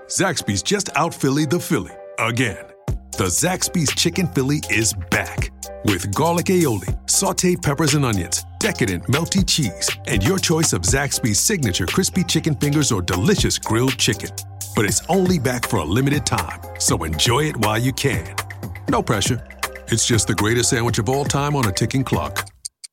Zaxby's just out-Phillied the Philly again. The Zaxby's Chicken Philly is back. With garlic aioli, sauteed peppers and onions, decadent melty cheese, and your choice of Zaxby's signature crispy chicken fingers or delicious grilled chicken. But it's only back for a limited time, so enjoy it while you can. No pressure. It's just the greatest sandwich of all time on a ticking clock.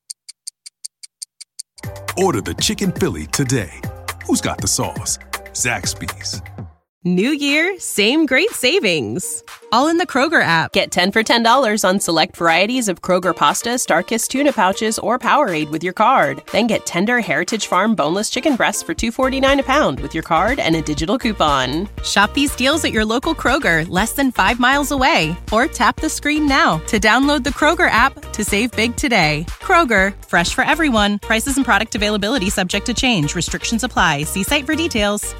Order the Chicken Philly today. Who's got the sauce? Zaxby's. New year, same great savings. All in the Kroger app. Get 10 for $10 on select varieties of Kroger pasta, Starkist tuna pouches, or Powerade with your card. Then get tender Heritage Farm boneless chicken breasts for $2.49 a pound with your card and a digital coupon. Shop these deals at your local Kroger, less than 5 miles away. Or tap the screen now to download the Kroger app to save big today. Kroger, fresh for everyone. Prices and product availability subject to change. Restrictions apply. See site for details.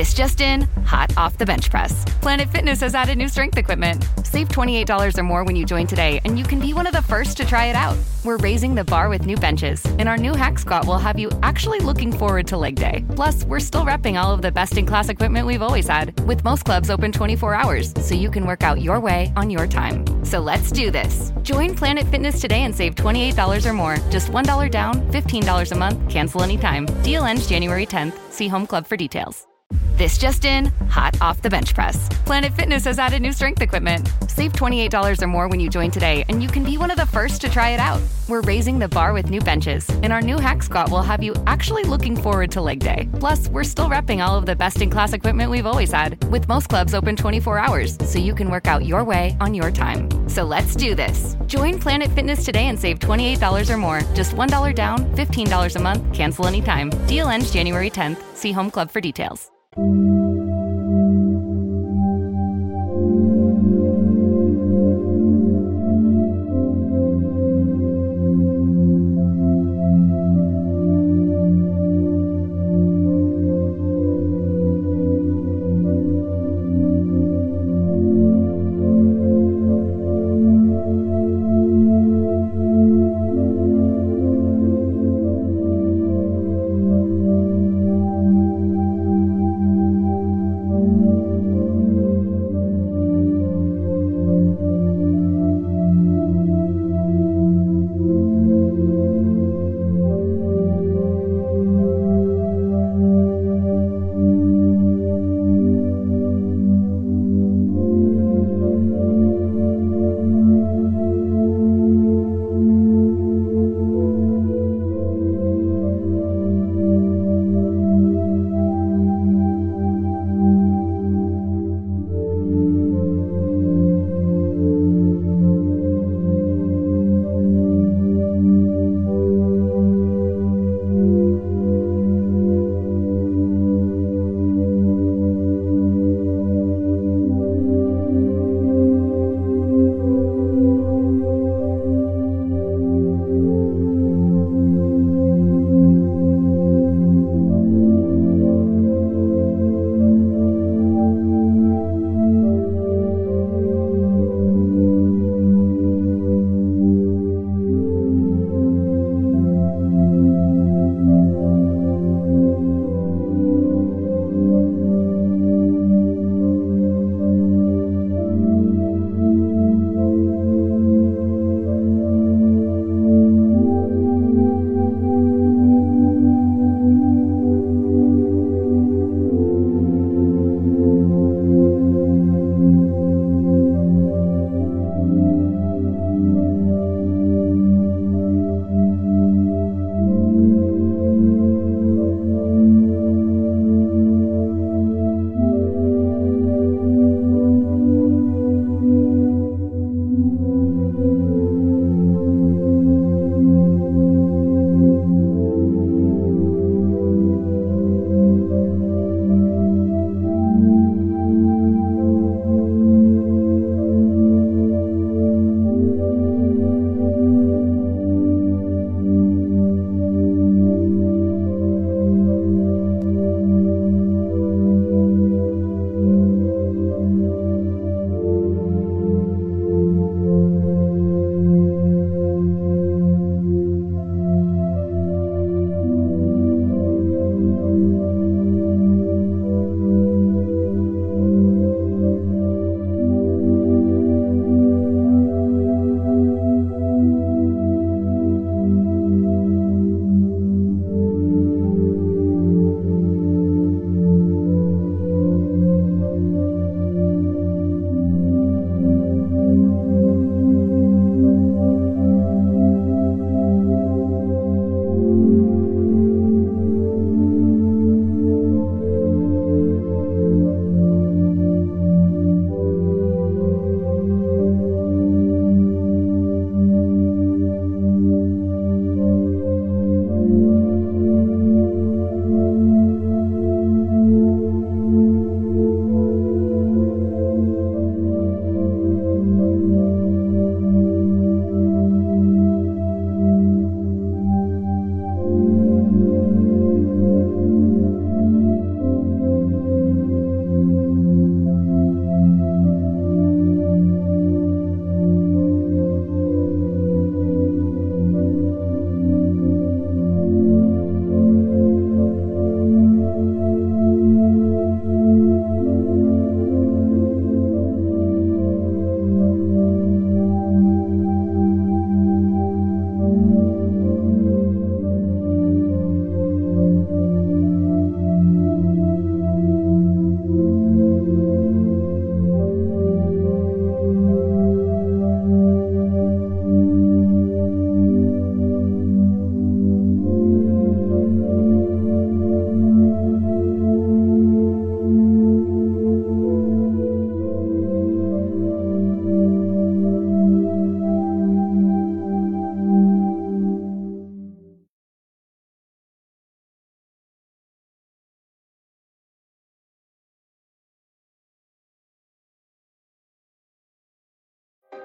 This just in, hot off the bench press. Planet Fitness has added new strength equipment. Save $28 or more when you join today, and you can be one of the first to try it out. We're raising the bar with new benches, and our new Hack Squat will have you actually looking forward to leg day. Plus, we're still repping all of the best-in-class equipment we've always had, with most clubs open 24 hours, so you can work out your way on your time. So let's do this. Join Planet Fitness today and save $28 or more. Just $1 down, $15 a month, cancel anytime. Deal ends January 10th. See Home Club for details. This just in, hot off the bench press. Planet Fitness has added new strength equipment. Save $28 or more when you join today, and you can be one of the first to try it out. We're raising the bar with new benches, and our new Hack Squat will have you actually looking forward to leg day. Plus, we're still repping all of the best-in-class equipment we've always had, with most clubs open 24 hours, so you can work out your way on your time. So let's do this. Join Planet Fitness today and save $28 or more. Just $1 down, $15 a month, cancel anytime. Deal ends January 10th. See Home Club for details.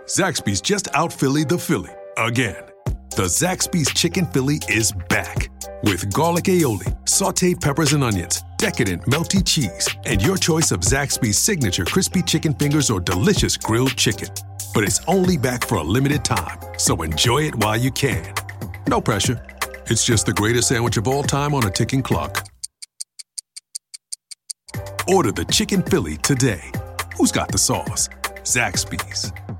Zaxby's just out Philly the Philly again. The Zaxby's Chicken Philly is back with garlic aioli, sauteed peppers and onions, decadent melty cheese, and your choice of Zaxby's signature crispy chicken fingers or delicious grilled chicken. But it's only back for a limited time, so enjoy it while you can. No pressure. It's just the greatest sandwich of all time on a ticking clock. Order the Chicken Philly today. Who's got the sauce? Zaxby's.